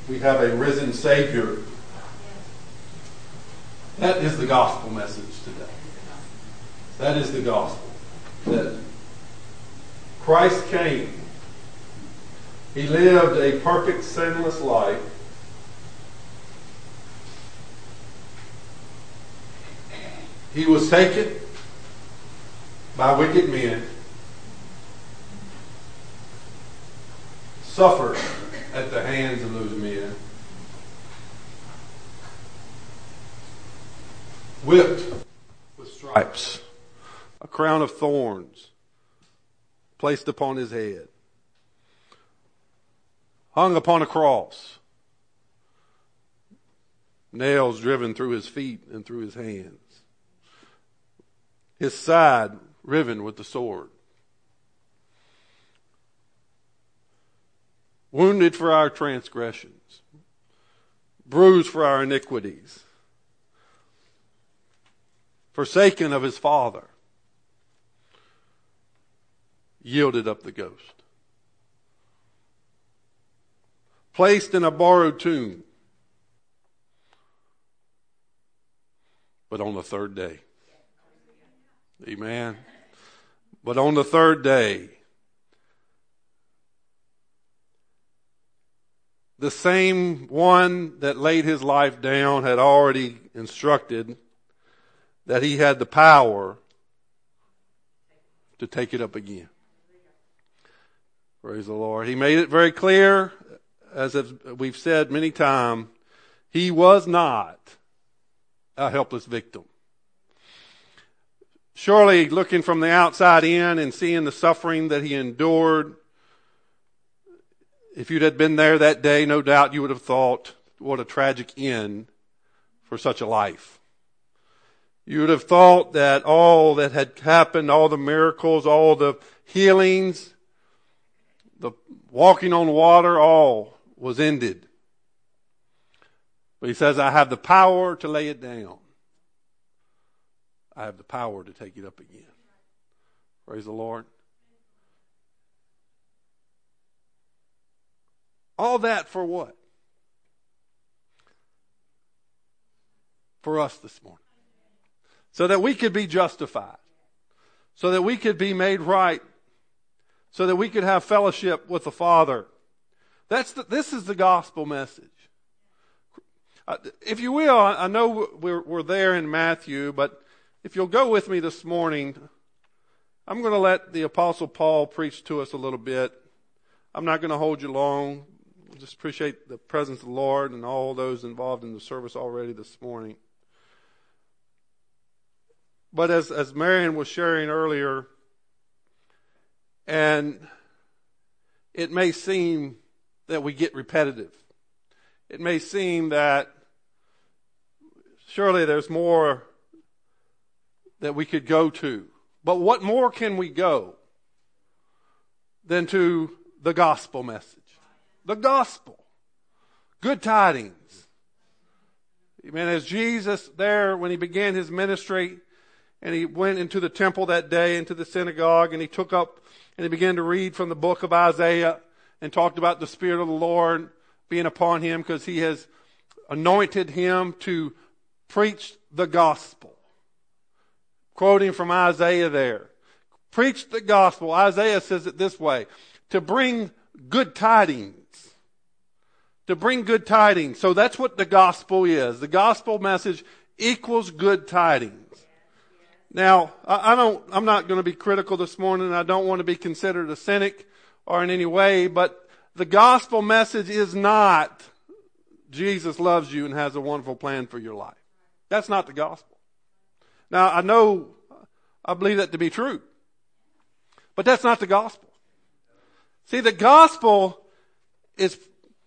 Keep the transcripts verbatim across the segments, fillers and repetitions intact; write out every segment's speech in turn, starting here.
We have a risen Savior. That is the gospel message today. That is the gospel. That Christ came. He lived a perfect, sinless life. He was taken by wicked men, suffered at the hands of those men, whipped with stripes, a crown of thorns placed upon his head, hung upon a cross, nails driven through his feet and through his hands, his side riven with the sword, wounded for our transgressions, bruised for our iniquities, forsaken of his Father, yielded up the ghost, placed in a borrowed tomb, but on the third day. Amen. But on the third day, the same one that laid his life down had already instructed that he had the power to take it up again. Praise the Lord. He made it very clear, as we've said many times, he was not a helpless victim. Surely, looking from the outside in and seeing the suffering that he endured, if you'd had been there that day, no doubt you would have thought, what a tragic end for such a life. You would have thought that all that had happened, all the miracles, all the healings, the walking on water, all was ended. But he says, I have the power to lay it down. I have the power to take it up again. Praise the Lord. All that for what? For us this morning. So that we could be justified. So that we could be made right. So that we could have fellowship with the Father. That's the, this is the gospel message. Uh, if you will, I know we're, we're there in Matthew, but if you'll go with me this morning, I'm going to let the Apostle Paul preach to us a little bit. I'm not going to hold you long. Just appreciate the presence of the Lord and all those involved in the service already this morning. But as, as Marion was sharing earlier, and it may seem that we get repetitive. It may seem that surely there's more that we could go to. But what more can we go than to the gospel message? The gospel. Good tidings. Amen. As Jesus there, when he began his ministry, and he went into the temple that day, into the synagogue, and he took up and he began to read from the book of Isaiah and talked about the Spirit of the Lord being upon him because he has anointed him to preach the gospel. Quoting from Isaiah there. Preach the gospel. Isaiah says it this way. To bring good tidings. To bring good tidings. So that's what the gospel is. The gospel message equals good tidings. Now, I don't, I'm not going to be critical this morning. I don't want to be considered a cynic or in any way, but the gospel message is not Jesus loves you and has a wonderful plan for your life. That's not the gospel. Now, I know, I believe that to be true. But that's not the gospel. See, the gospel is,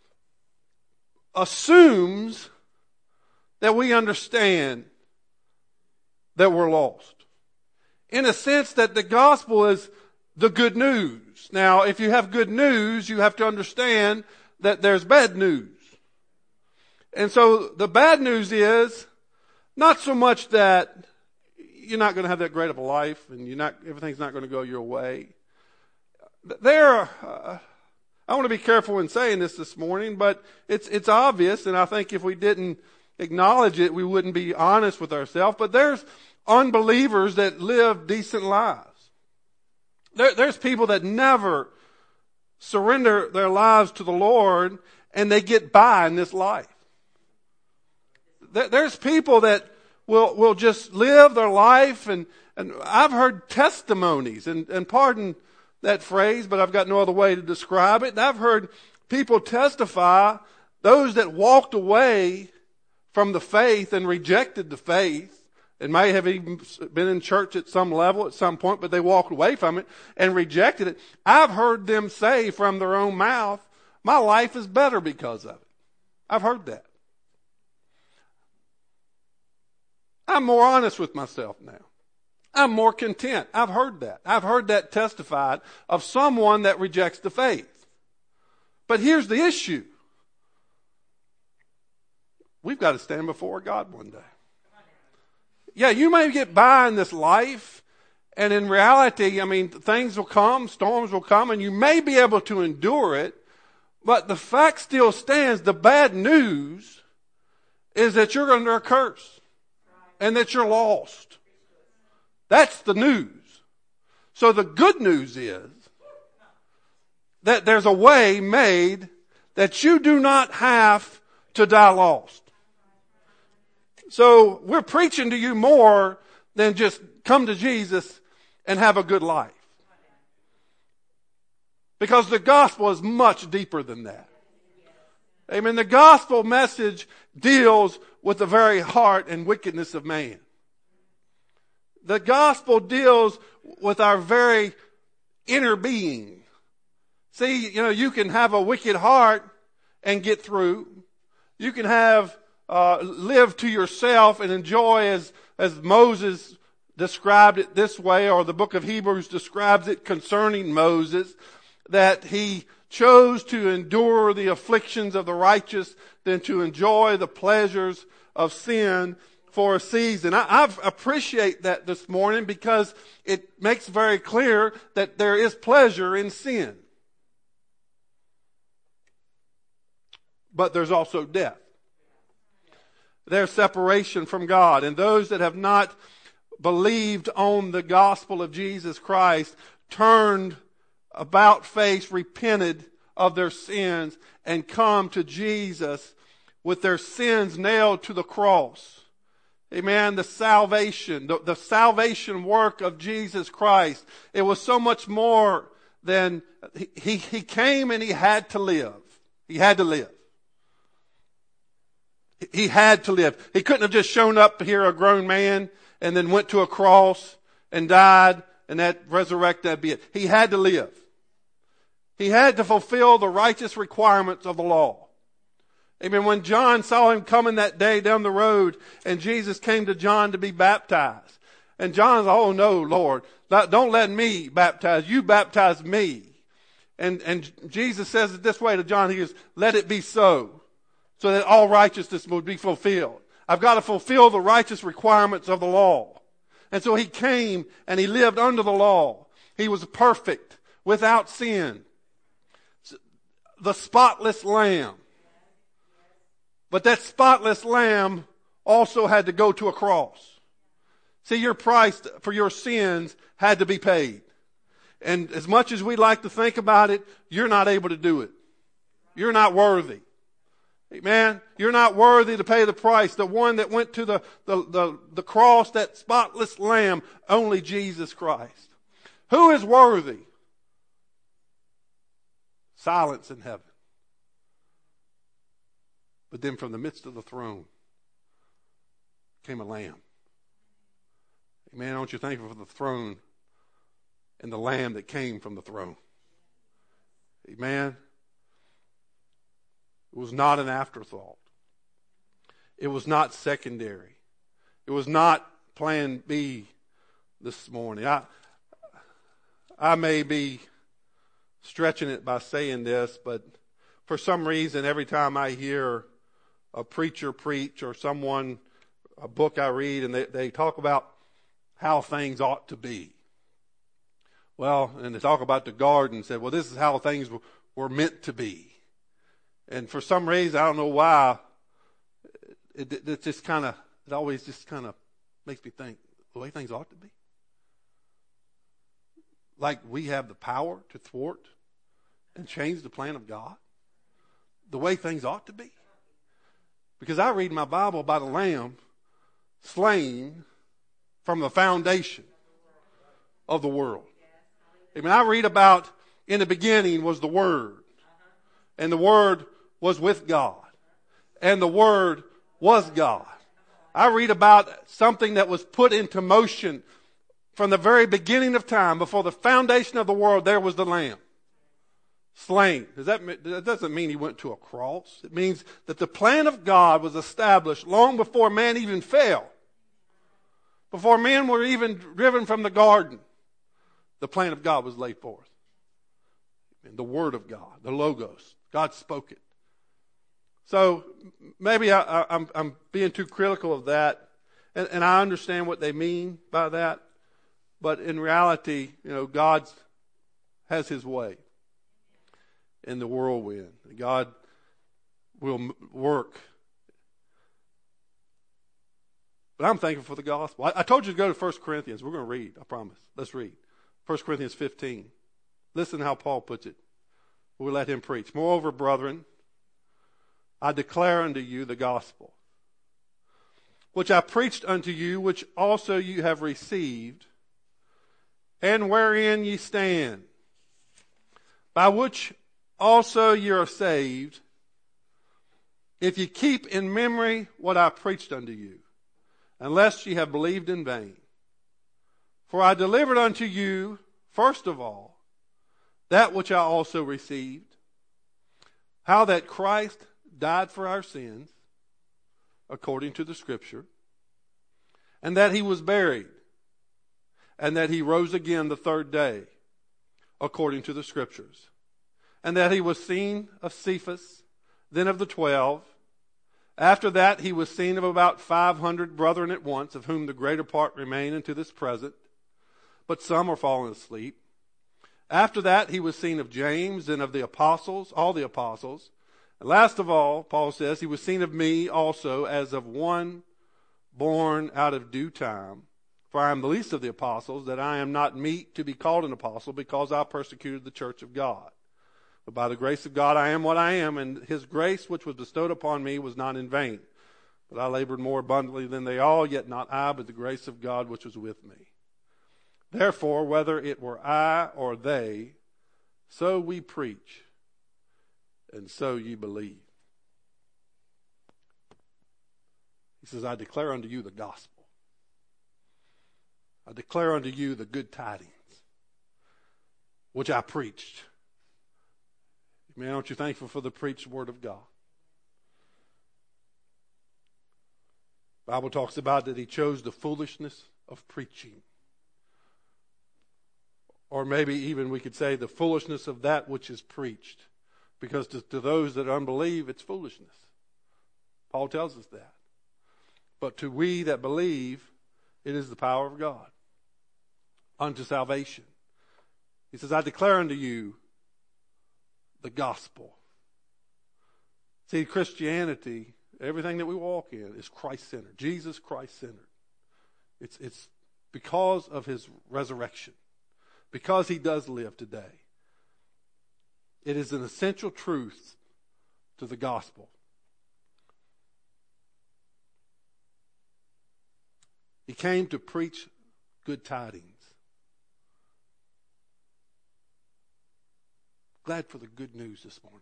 assumes that we understand that we're lost. In a sense that the gospel is the good news. Now, if you have good news, you have to understand that there's bad news. And so the bad news is not so much that you're not going to have that great of a life and you're not, everything's not going to go your way. There, uh, I want to be careful in saying this this morning, but it's, it's obvious, and I think if we didn't acknowledge it, we wouldn't be honest with ourselves. But there's unbelievers that live decent lives. There, there's people that never surrender their lives to the Lord, and they get by in this life. There, there's people that will, will just live their life, and, and I've heard testimonies, and, and pardon that phrase, but I've got no other way to describe it. And I've heard people testify, those that walked away from the faith and rejected the faith, and may have even been in church at some level at some point, but they walked away from it and rejected it. I've heard them say from their own mouth, my life is better because of it. I've heard that. I'm more honest with myself now. I'm more content. I've heard that. I've heard that testified of someone that rejects the faith. But here's the issue. We've got to stand before God one day. Yeah, you may get by in this life, and in reality, I mean, things will come, storms will come, and you may be able to endure it, but the fact still stands. The bad news is that you're under a curse and that you're lost. That's the news. So the good news is that there's a way made that you do not have to die lost. So we're preaching to you more than just come to Jesus and have a good life. Because the gospel is much deeper than that. Amen. The gospel message deals with the very heart and wickedness of man. The gospel deals with our very inner being. See, you know, you can have a wicked heart and get through. You can have, uh, live to yourself and enjoy, as, as Moses described it this way, or the book of Hebrews describes it concerning Moses, that he chose to endure the afflictions of the righteous than to enjoy the pleasures of sin for a season. I, I appreciate that this morning because it makes very clear that there is pleasure in sin. But there's also death. There's separation from God. And those that have not believed on the gospel of Jesus Christ, turned about face, repented of their sins, and come to Jesus with their sins nailed to the cross. Amen. The salvation, the, the salvation work of Jesus Christ. It was so much more than, he, he, he came and he had to live. He had to live. He had to live. He couldn't have just shown up here a grown man and then went to a cross and died and that resurrected, that'd be it. He had to live. He had to fulfill the righteous requirements of the law. Amen. When John saw him coming that day down the road and Jesus came to John to be baptized. And John's, oh no, Lord, don't let me baptize. You baptize me. And, and Jesus says it this way to John. He goes, let it be so, so that all righteousness would be fulfilled. I've got to fulfill the righteous requirements of the law. And so he came and he lived under the law. He was perfect, without sin. The spotless lamb. But that spotless lamb also had to go to a cross. See, your price for your sins had to be paid. And as much as we like to think about it, you're not able to do it. You're not worthy. Amen. You're not worthy to pay the price. The one that went to the, the, the, the cross, that spotless lamb, only Jesus Christ. Who is worthy? Silence in heaven. But then from the midst of the throne came a lamb. Amen. Aren't you thankful for the throne and the lamb that came from the throne? Amen. It was not an afterthought. It was not secondary. It was not plan B this morning. I, I may be stretching it by saying this, but for some reason, every time I hear a preacher preach or someone, a book I read, and they, they talk about how things ought to be. Well, and they talk about the garden, said, well, this is how things were were meant to be. And for some reason, I don't know why, it, it, it just kind of, it always just kind of makes me think the way things ought to be. Like we have the power to thwart and change the plan of God. The way things ought to be. Because I read my Bible about a lamb slain from the foundation of the world. I mean, I read about in the beginning was the Word. And the Word was with God. And the Word was God. I read about something that was put into motion from the very beginning of time. Before the foundation of the world, there was the Lamb. Slain. Does that, that doesn't mean he went to a cross. It means that the plan of God was established long before man even fell. Before men were even driven from the garden. The plan of God was laid forth. And the Word of God, the Logos. God spoke it. So maybe I, I, I'm, I'm being too critical of that. And, and I understand what they mean by that. But in reality, you know, God has His way in the whirlwind. God will work. But I'm thankful for the gospel. I, I told you to go to First Corinthians. We're going to read, I promise. Let's read. First Corinthians fifteen. Listen how Paul puts it. We'll let him preach. Moreover, brethren, I declare unto you the gospel, which I preached unto you, which also you have received, and wherein ye stand, by which also ye are saved, if ye keep in memory what I preached unto you, unless ye have believed in vain. For I delivered unto you, first of all, that which I also received, how that Christ died for our sins, according to the Scripture, and that He was buried, and that He rose again the third day, according to the Scriptures, and that He was seen of Cephas, then of the twelve. After that He was seen of about five hundred brethren at once, of whom the greater part remain unto this present, but some are fallen asleep. After that He was seen of James, and of the apostles, all the apostles. And last of all, Paul says, He was seen of me also, as of one born out of due time. For I am the least of the apostles, that I am not meet to be called an apostle, because I persecuted the church of God. But by the grace of God I am what I am, and His grace which was bestowed upon me was not in vain. But I labored more abundantly than they all, yet not I, but the grace of God which was with me. Therefore, whether it were I or they, so we preach, and so ye believe. He says, I declare unto you the gospel. I declare unto you the good tidings, which I preached. Man, aren't you thankful for the preached word of God? The Bible talks about that He chose the foolishness of preaching. Or maybe even we could say the foolishness of that which is preached. Because to, to those that unbelieve, it's foolishness. Paul tells us that. But to we that believe, it is the power of God unto salvation. He says, I declare unto you the gospel. See, Christianity, everything that we walk in is Christ-centered. Jesus Christ-centered. It's, it's because of His resurrection. Because He does live today. It is an essential truth to the gospel. He came to preach good tidings. Glad for the good news this morning.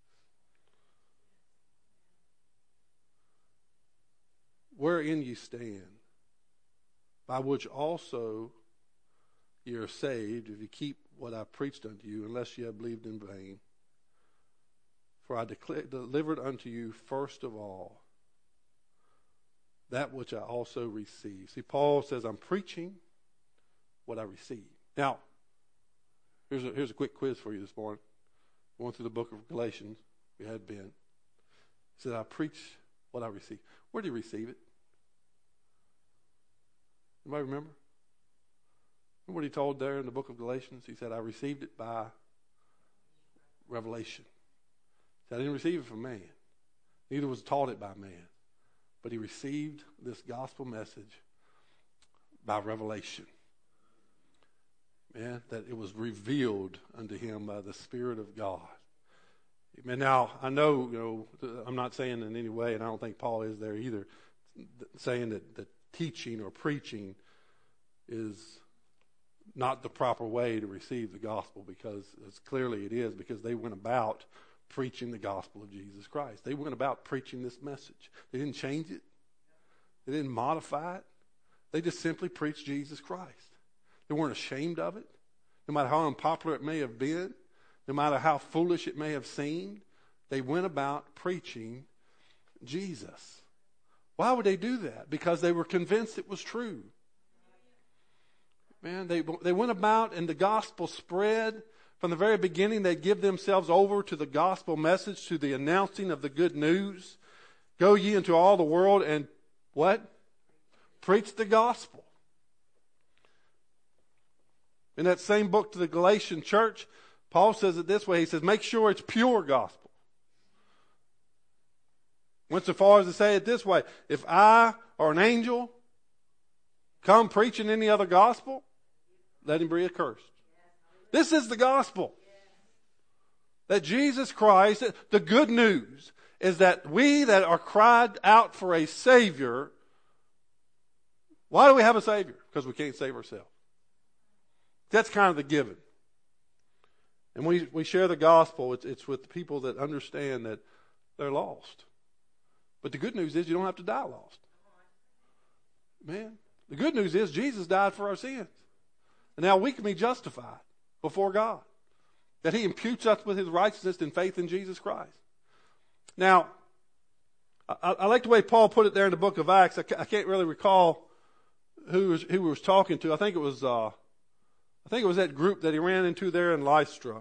Wherein you stand, by which also ye are saved, if you keep what I preached unto you, unless ye have believed in vain. For I declare, delivered unto you first of all that which I also received. See, Paul says, I'm preaching what I received. Now, here's a, here's a quick quiz for you this morning. Going through the book of Galatians, we had been. He said, I preach what I received. Where did he receive it? Anybody remember? Remember what he told there in the book of Galatians? He said, I received it by revelation. I didn't receive it from man. Neither was taught it by man. But he received this gospel message by revelation. Man, that it was revealed unto him by the Spirit of God. Amen. Now, I know, you know, I'm not saying in any way, and I don't think Paul is there either, saying that, that teaching or preaching is not the proper way to receive the gospel, because as clearly it is, because they went about preaching the gospel of Jesus Christ. They went about preaching this message. They didn't change it. They didn't modify it. They just simply preached Jesus Christ. They weren't ashamed of it, no matter how unpopular it may have been, no matter how foolish it may have seemed. They went about preaching Jesus. Why would they do that? Because they were convinced it was true. Man, they they went about and the gospel spread. From the very beginning, they'd give themselves over to the gospel message, to the announcing of the good news. Go ye into all the world and what? Preach the gospel. In that same book to the Galatian church, Paul says it this way. He says, make sure it's pure gospel. Went so far as to say it this way. If I or an angel come preaching any other gospel, let him be accursed. This is the gospel. That Jesus Christ, the good news is that we that are cried out for a Savior, why do we have a Savior? Because we can't save ourselves. That's kind of the given. And we, we share the gospel. It's, it's with people that understand that they're lost. But the good news is you don't have to die lost. Man, the good news is Jesus died for our sins. And now we can be justified before God. That he imputes us with his righteousness and faith in Jesus Christ. Now, I, I like the way Paul put it there in the book of Acts. I, I can't really recall who was, who he was talking to. I think it was... Uh, I think it was that group that he ran into there in Lystra.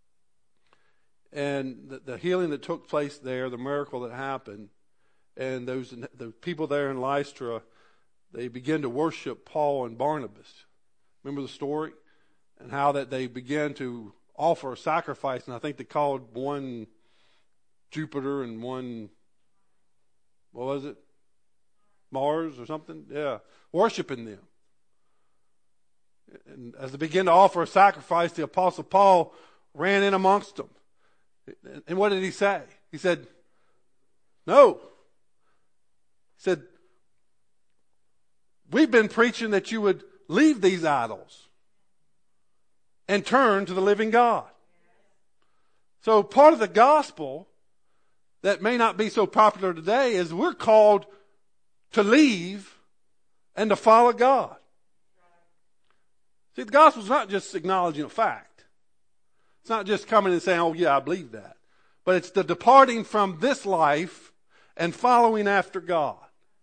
And the, the healing that took place there, the miracle that happened, and those the people there in Lystra, they began to worship Paul and Barnabas. Remember the story? And how that they began to offer a sacrifice, and I think they called one Jupiter and one, what was it? Mars or something? Yeah. Worshiping them. And as they began to offer a sacrifice, the Apostle Paul ran in amongst them. And what did he say? He said, no. He said, we've been preaching that you would leave these idols and turn to the living God. So part of the gospel that may not be so popular today is we're called to leave and to follow God. See, the gospel is not just acknowledging a fact. It's not just coming and saying, oh yeah, I believe that. But it's the departing from this life and following after God.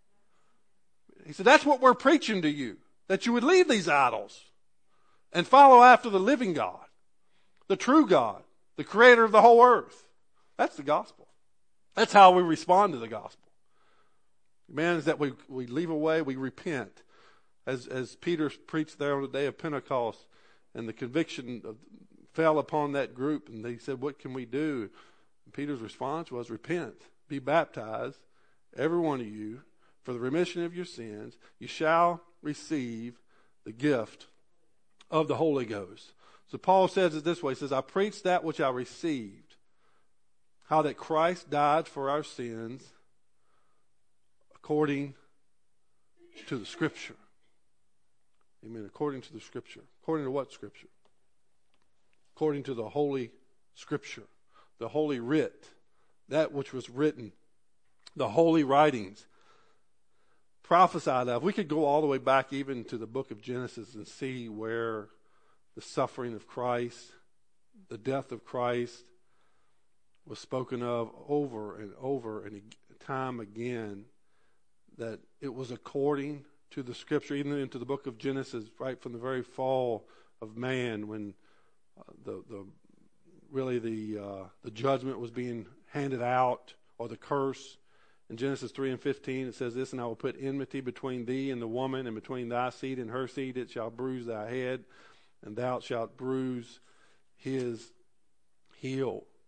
He said, that's what we're preaching to you. That you would leave these idols and follow after the living God, the true God, the creator of the whole earth. That's the gospel. That's how we respond to the gospel. Man, is that we, we leave away, we repent. As as Peter preached there on the day of Pentecost, and the conviction of, fell upon that group, and they said, what can we do? And Peter's response was, repent, be baptized, every one of you, for the remission of your sins. You shall receive the gift of the Holy Ghost. So Paul says it this way, he says, I preached that which I received, how that Christ died for our sins according to the Scripture. Amen. According to the Scripture. According to what Scripture? According to the Holy Scripture. The Holy Writ. That which was written. The Holy Writings. Prophesied of. We could go all the way back even to the book of Genesis and see where the suffering of Christ, the death of Christ was spoken of over and over and time again. That it was according to the Scripture, even into the book of Genesis, right from the very fall of man, when uh, the the really the uh, the judgment was being handed out, or the curse. In Genesis three and fifteen, it says this, and I will put enmity between thee and the woman, and between thy seed and her seed. It shall bruise thy head, and thou shalt bruise his heel.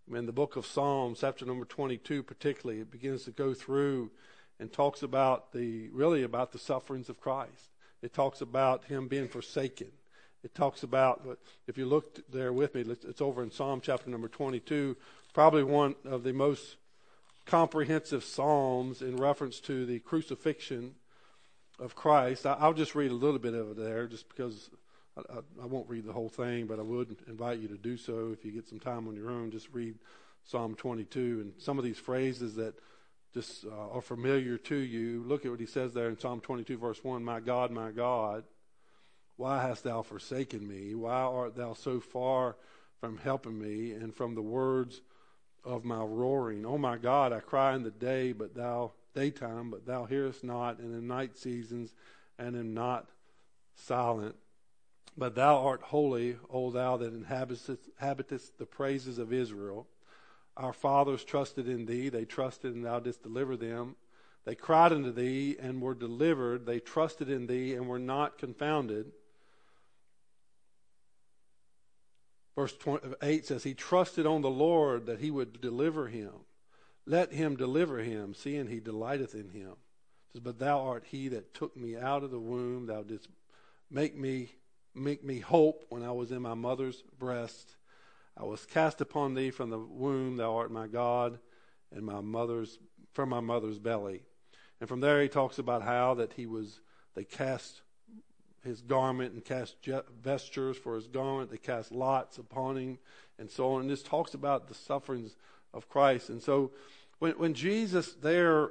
I mean, the book of Psalms, chapter number twenty-two particularly, it begins to go through and talks about the, really about the sufferings of Christ. It talks about him being forsaken. It talks about, if you look there with me, it's over in Psalm chapter number twenty-two, probably one of the most comprehensive psalms in reference to the crucifixion of Christ. I'll just read a little bit of it there just because I, I, I won't read the whole thing, but I would invite you to do so if you get some time on your own. Just read Psalm twenty-two and some of these phrases that just uh, are familiar to you. Look at what he says there in Psalm twenty-two, verse one. My God, my God, why hast thou forsaken me? Why art thou so far from helping me and from the words of my roaring? Oh my God, I cry in the day, but thou daytime, but thou hearest not, and in night seasons, and am not silent. But thou art holy, O thou that inhabitest, inhabitest the praises of Israel. Our fathers trusted in thee, they trusted, and thou didst deliver them. They cried unto thee, and were delivered. They trusted in thee, and were not confounded. Verse eight says, he trusted on the Lord that he would deliver him. Let him deliver him, seeing he delighteth in him. It says, but thou art he that took me out of the womb. Thou didst make me, make me hope when I was in my mother's breast. I was cast upon thee from the womb. Thou art my God, and my mother's from my mother's belly. And from there he talks about how that he was, they cast his garment and cast vestures for his garment. They cast lots upon him and so on. And this talks about the sufferings of Christ. And so when, when Jesus there,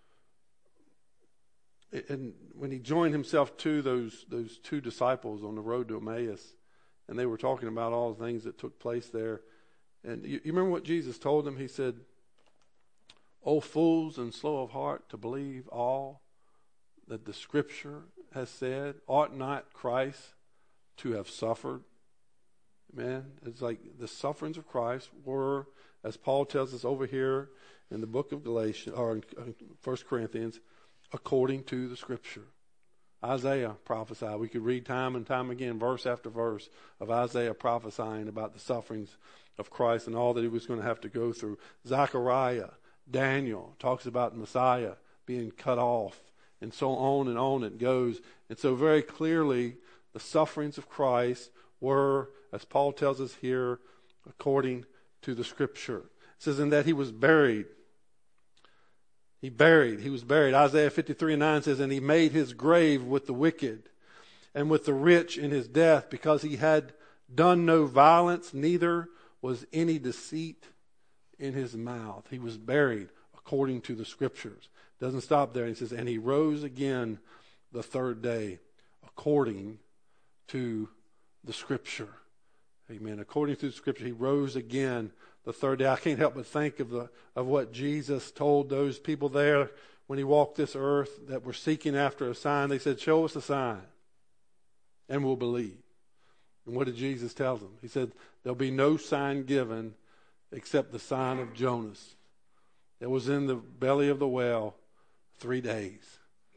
and when he joined himself to those, those two disciples on the road to Emmaus, and they were talking about all the things that took place there. And you, you remember what Jesus told them? He said, O fools and slow of heart to believe all that the Scripture has said, ought not Christ to have suffered? Amen. It's like the sufferings of Christ were, as Paul tells us over here in the book of Galatians, or in First Corinthians, according to the Scripture. Isaiah prophesied. We could read time and time again, verse after verse, of Isaiah prophesying about the sufferings of Christ and all that he was going to have to go through. Zechariah, Daniel talks about Messiah being cut off, and so on and on it goes. And so very clearly, the sufferings of Christ were, as Paul tells us here, according to the Scripture. It says, in that he was buried. He buried, he was buried. Isaiah fifty-three and nine says, and he made his grave with the wicked and with the rich in his death, because he had done no violence, neither was any deceit in his mouth. He was buried according to the Scriptures. Doesn't stop there. He says, and he rose again the third day according to the Scripture. Amen. According to the Scripture, he rose again the third day. I can't help but think of the of what Jesus told those people there when he walked this earth that were seeking after a sign. They said, show us a sign and we'll believe. And what did Jesus tell them? He said, there'll be no sign given except the sign of Jonas that was in the belly of the whale three days.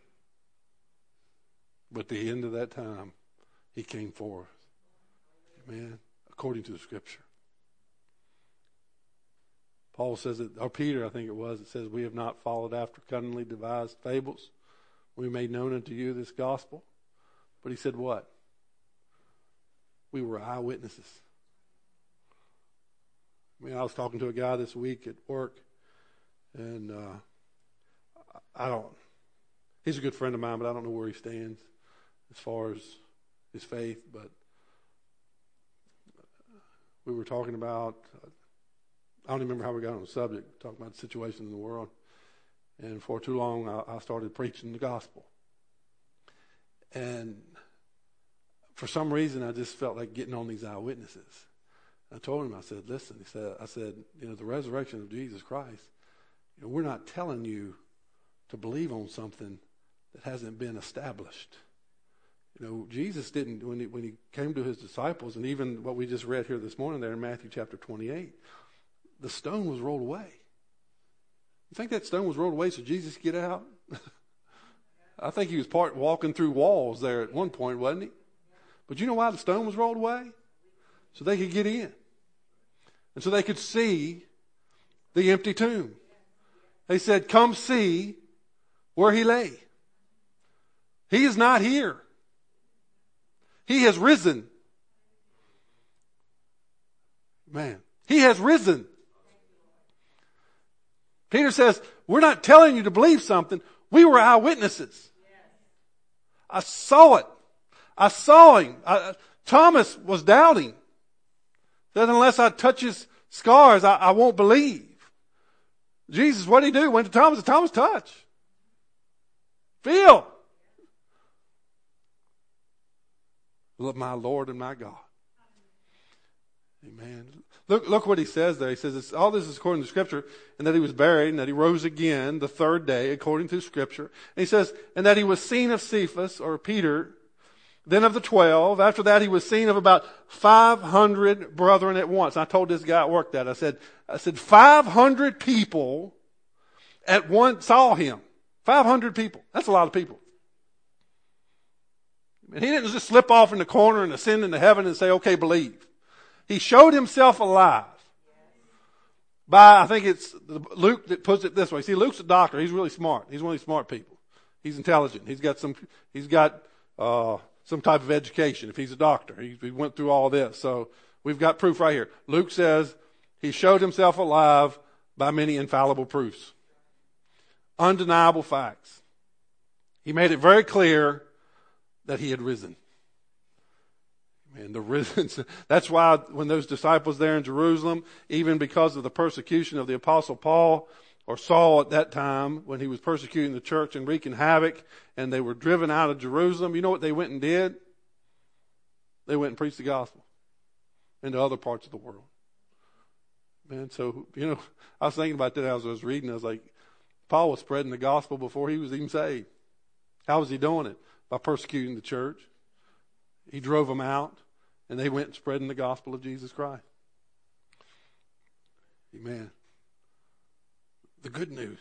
But at the end of that time, he came forth. Amen. According to the Scripture. Paul says it, or Peter, I think it was, it says, we have not followed after cunningly devised fables. We made known unto you this gospel. But he said what? We were eyewitnesses. I mean, I was talking to a guy this week at work, and uh, I don't, he's a good friend of mine, but I don't know where he stands as far as his faith. But we were talking about, I don't even remember how we got on the subject, talking about the situation in the world. And for too long, I, I started preaching the gospel. And for some reason, I just felt like getting on these eyewitnesses. I told him, I said, listen, he said, I said, you know, the resurrection of Jesus Christ, you know, we're not telling you to believe on something that hasn't been established. You know, Jesus didn't, when he, when he came to his disciples, and even what we just read here this morning there in Matthew chapter twenty-eight, the stone was rolled away. You think that stone was rolled away so Jesus could get out? I think he was part walking through walls there at one point, wasn't he? But you know why the stone was rolled away? So they could get in. And so they could see the empty tomb. They said, come see where he lay. He is not here. He has risen. Man, he has risen. Peter says, we're not telling you to believe something. We were eyewitnesses. I saw it. I saw him. I, Thomas was doubting. That unless I touch his scars, I, I won't believe. Jesus, what did he do? Went to Thomas and Thomas, touch. Feel. Look, my Lord and my God. Amen. Look, look what he says there. He says, it's, all this is according to Scripture, and that he was buried, and that he rose again the third day, according to Scripture. And he says, and that he was seen of Cephas, or Peter, then of the twelve. After that, he was seen of about five hundred brethren at once. I told this guy at work that. I said, I said, five hundred people at once saw him. five hundred people. That's a lot of people. And he didn't just slip off in the corner and ascend into heaven and say, okay, believe. He showed himself alive. By, I think it's Luke that puts it this way. See, Luke's a doctor. He's really smart. He's one of these smart people. He's intelligent. He's got some, he's got, uh, some type of education. If he's a doctor, he, he went through all this. So we've got proof right here. Luke says he showed himself alive by many infallible proofs. Undeniable facts. He made it very clear that he had risen. And the risen, that's why when those disciples there in Jerusalem, even because of the persecution of the Apostle Paul or Saul at that time, when he was persecuting the church and wreaking havoc, and they were driven out of Jerusalem, you know what they went and did? They went and preached the gospel into other parts of the world. Man, so, you know, I was thinking about that as I was reading. I was like, Paul was spreading the gospel before he was even saved. How was he doing it? By persecuting the church. He drove them out. And they went spreading the gospel of Jesus Christ. Amen. The good news.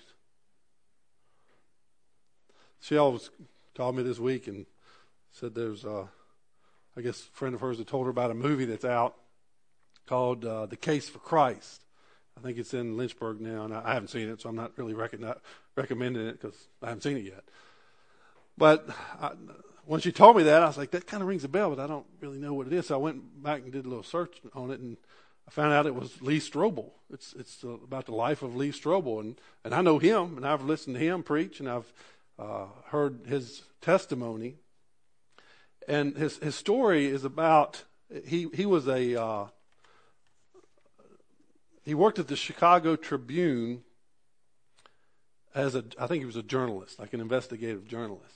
She always called me this week and said there's, uh, I guess, a friend of hers that told her about a movie that's out called uh, The Case for Christ. I think it's in Lynchburg now, and I, I haven't seen it, so I'm not really recon- recommending it because I haven't seen it yet. But I, when she told me that, I was like, that kind of rings a bell, but I don't really know what it is. So I went back and did a little search on it, and I found out it was Lee Strobel. It's it's uh, about the life of Lee Strobel, and, and I know him, and I've listened to him preach, and I've uh, heard his testimony. And his his story is about, he, he was a, uh, he worked at the Chicago Tribune as a, I think he was a journalist, like an investigative journalist.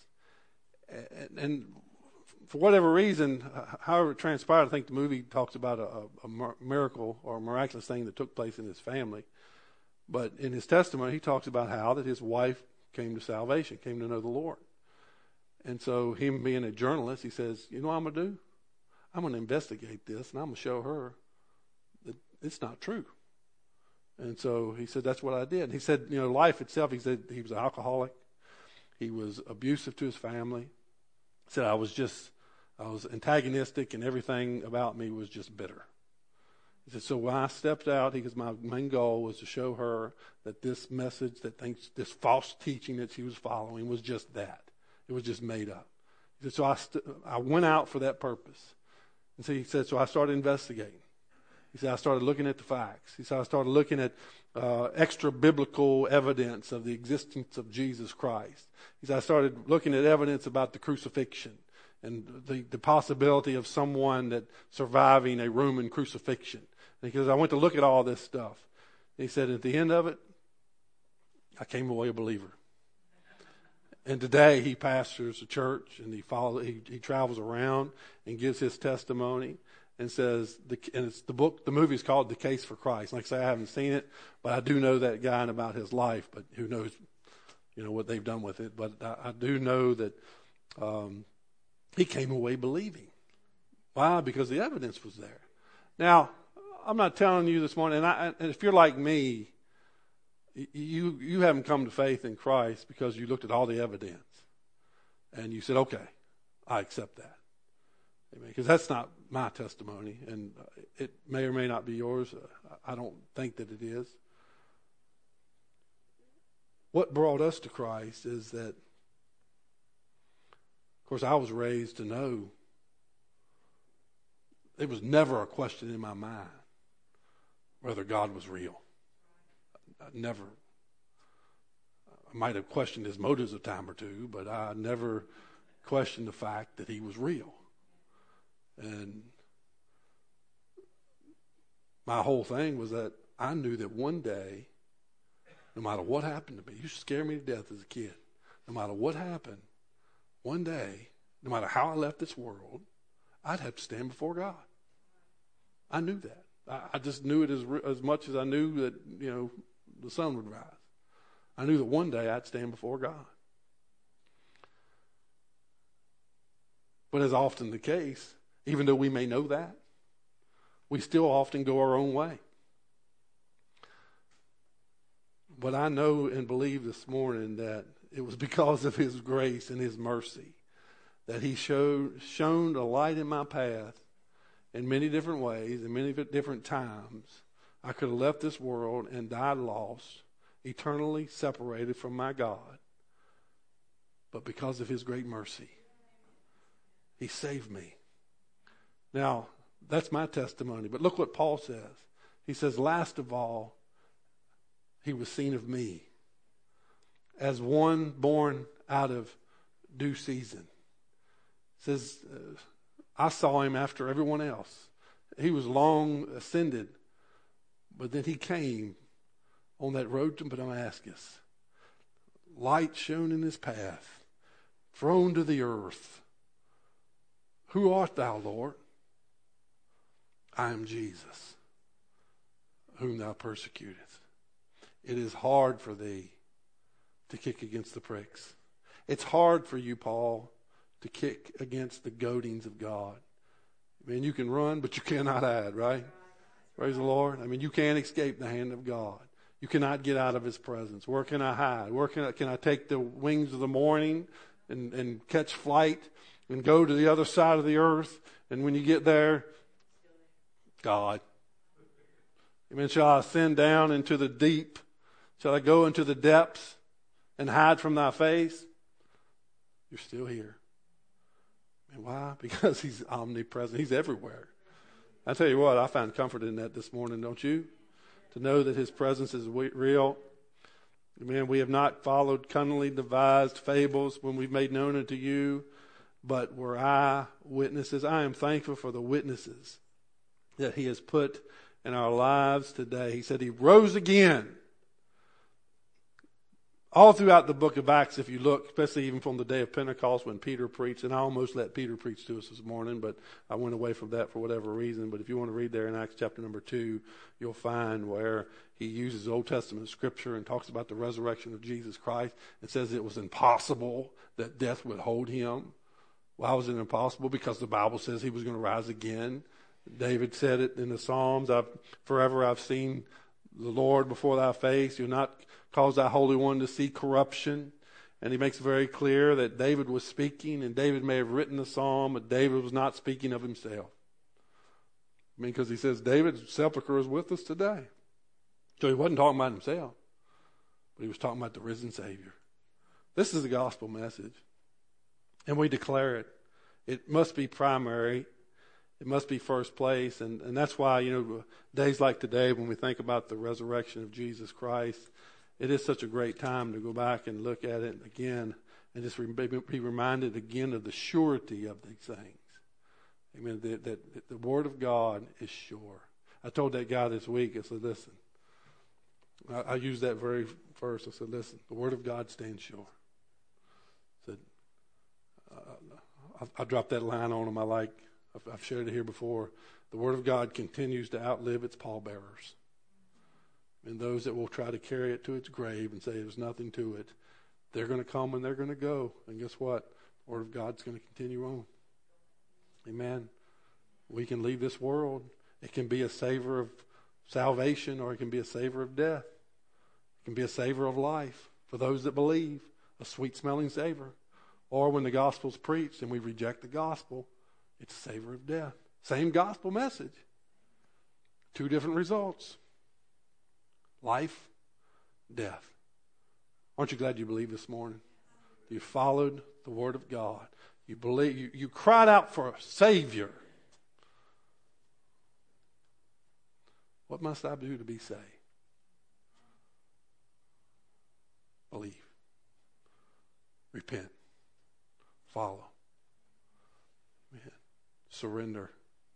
And for whatever reason, however it transpired, I think the movie talks about a, a miracle or a miraculous thing that took place in his family. But in his testimony, he talks about how that his wife came to salvation, came to know the Lord. And so him being a journalist, he says, you know what I'm going to do? I'm going to investigate this, and I'm going to show her that it's not true. And so he said, that's what I did. And he said, you know, life itself, he said he was an alcoholic. He was abusive to his family. He said, I was just, I was antagonistic, and everything about me was just bitter. He said, so when I stepped out, he goes, my main goal was to show her that this message, that thinks, this false teaching that she was following was just that. It was just made up. He said, so I, st- I went out for that purpose. And so he said, so I started investigating. He said, I started looking at the facts. He said, I started looking at uh, extra biblical evidence of the existence of Jesus Christ. He said, I started looking at evidence about the crucifixion and the, the possibility of someone that surviving a Roman crucifixion. Because I went to look at all this stuff. And he said, at the end of it, I came away a believer. And today he pastors a church, and he follows, he, he travels around and gives his testimony and says, the, and it's the book, the movie is called The Case for Christ. Like I say, I haven't seen it, but I do know that guy and about his life, but who knows, you know, what they've done with it. But I, I do know that um, he came away believing. Why? Because the evidence was there. Now, I'm not telling you this morning, and, I, and if you're like me, You you haven't come to faith in Christ because you looked at all the evidence and you said, okay, I accept that. Amen. Because that's not my testimony, and it may or may not be yours. I don't think that it is. what brought us to Christ is that, of course, I was raised to know it was never a question in my mind whether God was real. I never. I might have questioned his motives a time or two, but I never questioned the fact that he was real. And my whole thing was that I knew that one day, no matter what happened to me, you scared me to death as a kid. No matter what happened, one day, no matter how I left this world, I'd have to stand before God. I knew that. I, I just knew it as as much as I knew that, you know, the sun would rise. I knew that one day I'd stand before God. But as often the case, even though we may know that, we still often go our own way. But I know and believe this morning that it was because of his grace and his mercy that he showed shone a light in my path in many different ways, in many different times. I could have left this world and died lost, eternally separated from my God. But because of his great mercy, he saved me. Now, that's my testimony. But look what Paul says. He says, last of all, he was seen of me as one born out of due season. It says, uh, I saw him after everyone else. He was long ascended, but then he came on that road to Damascus. Light shone in his path, thrown to the earth. Who art thou, Lord? I am Jesus, whom thou persecutest. It is hard for thee to kick against the pricks. It's hard for you, Paul, to kick against the goadings of God. I mean, you can run, but you cannot hide, right? Praise the Lord. I mean, you can't escape the hand of God. You cannot get out of his presence. Where can I hide? Where can I, can I take the wings of the morning and, and catch flight and go to the other side of the earth? And when you get there, God. Amen. Shall I ascend down into the deep? Shall I go into the depths and hide from thy face? You're still here. And why? Because he's omnipresent. He's everywhere. I tell you what, I find comfort in that this morning, don't you? To know that his presence is real. Amen. We have not followed cunningly devised fables when we've made known unto you, but were eyewitnesses. I am thankful for the witnesses that he has put in our lives today. He said he rose again. All throughout the book of Acts, if you look, especially even from the day of Pentecost when Peter preached, and I almost let Peter preach to us this morning, but I went away from that for whatever reason. But if you want to read there in Acts chapter number two, you'll find where he uses Old Testament scripture and talks about the resurrection of Jesus Christ and says it was impossible that death would hold him. Why was it impossible? Because the Bible says he was going to rise again. David said it in the Psalms, I've, forever I've seen the Lord before thy face. You'll not cause thy Holy One to see corruption. And he makes it very clear that David was speaking, and David may have written the psalm, but David was not speaking of himself. I mean, because he says David's sepulcher is with us today. So he wasn't talking about himself, but he was talking about the risen Savior. This is the gospel message, and we declare it. It must be primary. It must be first place, and, and that's why, you know, days like today when we think about the resurrection of Jesus Christ, it is such a great time to go back and look at it again and just be reminded again of the surety of these things. Amen. That, that, that the Word of God is sure. I told that guy this week, I said, listen, I, I used that very verse. I said, listen, the Word of God stands sure. I said, uh, I, I dropped that line on him. I like, I've, I've shared it here before. The Word of God continues to outlive its pallbearers. And those that will try to carry it to its grave and say there's nothing to it, they're going to come and they're going to go. And guess what? The Word of God's going to continue on. Amen. We can leave this world. It can be a savor of salvation, or it can be a savor of death. It can be a savor of life for those that believe, a sweet-smelling savor. Or when the gospel's preached and we reject the gospel, it's a savor of death. Same gospel message. Two different results. Life, death. Aren't you glad you believe this morning? You followed the Word of God. You believe. You, you cried out for a Savior. What must I do to be saved? Believe. Repent. Follow. Amen. Surrender.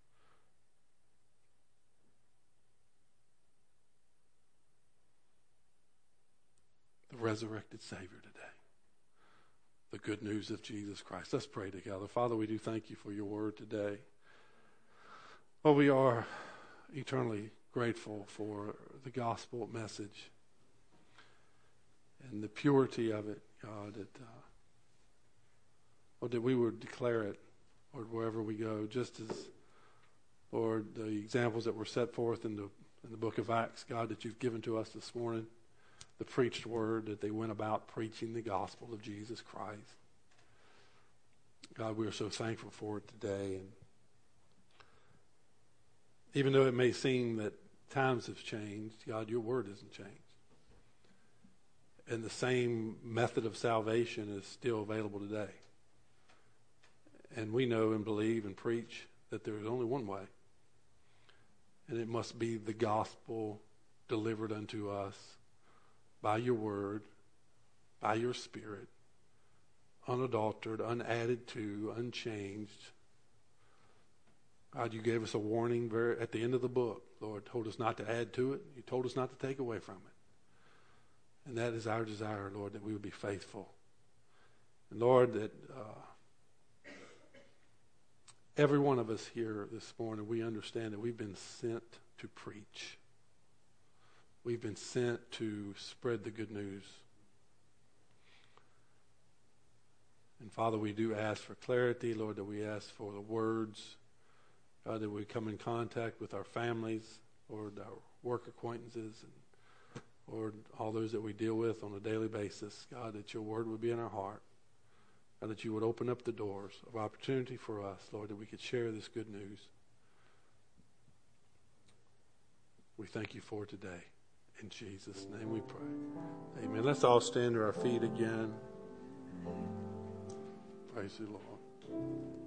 The resurrected Savior today. The good news of Jesus Christ. Let's pray together. Father, we do thank you for your word today. Well, we are eternally grateful for the gospel message and the purity of it, God, that, uh, Lord, that we would declare it, Lord, wherever we go, just as, Lord, the examples that were set forth in the in the book of Acts, God, that you've given to us this morning, the preached word, that they went about preaching the gospel of Jesus Christ. God, we are so thankful for it today. And even though it may seem that times have changed, God, your word hasn't changed. And the same method of salvation is still available today. And we know and believe and preach that there is only one way. And it must be the gospel delivered unto us by your word, by your spirit, unadulterated, unadded to, unchanged. God, you gave us a warning very at the end of the book. Lord, told us not to add to it. You told us not to take away from it. And that is our desire, Lord, that we would be faithful. And Lord, that uh, every one of us here this morning, we understand that we've been sent to preach. We've been sent to spread the good news. And Father, we do ask for clarity, Lord, that we ask for the words, God, that we come in contact with our families, Lord, our work acquaintances, and Lord, all those that we deal with on a daily basis, God, that your word would be in our heart. God, that you would open up the doors of opportunity for us, Lord, that we could share this good news. We thank you for today. In Jesus' name we pray. Amen. Let's all stand to our feet again. Praise the Lord.